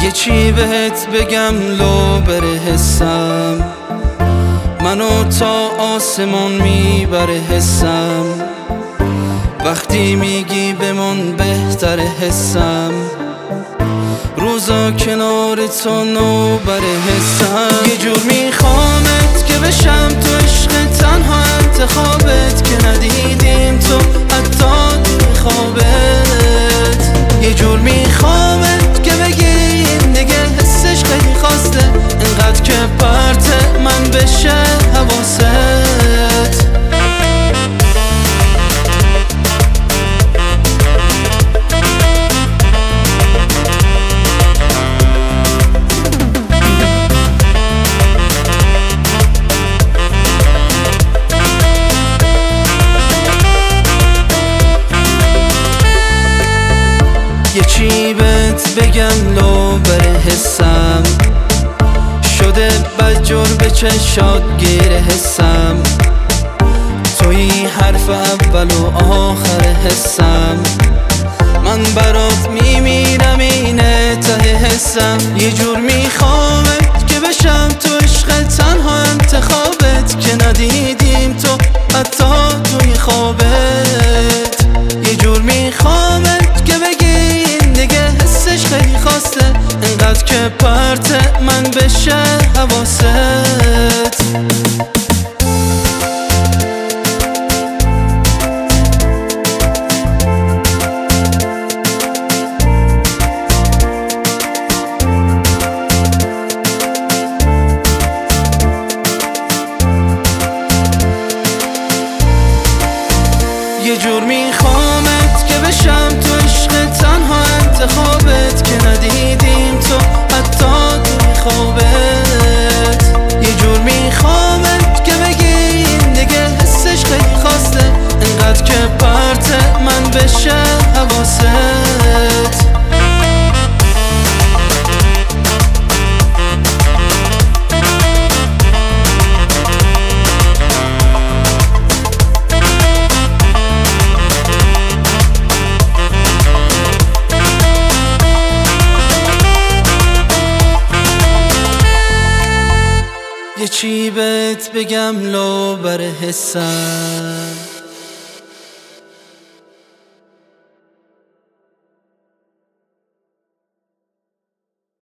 یه چی بهت بگم لو بره حسم، منو تا آسمون میبره حسم. وقتی میگی بمون بهتره حسم، روزا کنار تو نوبره حسم. یه جور میخوامت که بشم تو عشق تنها انتخابت، که ندیدیم تو حتی توی خوابت. یه جور میخوامت که بگی این دیگه حسش خیلی خواسته، انقدر که پرت من بشه حواست. یه چی بهت بگم لو بره حسم، شده بدجور به چشات گیره حسم. توی حرف اول و آخر حسم، من برات میمیرم اینه ته حسم. یه جور میخوامت که بشم تو عشق تنها انتخابت، که ندیدیم تو حتی توی خوابت. یه جور میخوامت که بگی این دیگه حسش خیلی خواسته، انقدر که پرت من بشه حواست. یه جور میخوامت که بشم تو عشق تنها انتخابت، که ندیدیم تو حتی توی خوابت. یه جور میخوامت که بگی این دیگه حسش خیلی خواسته، انقدر که پرت من بشه حواست. یه چی بهت بگم لو بره حسم،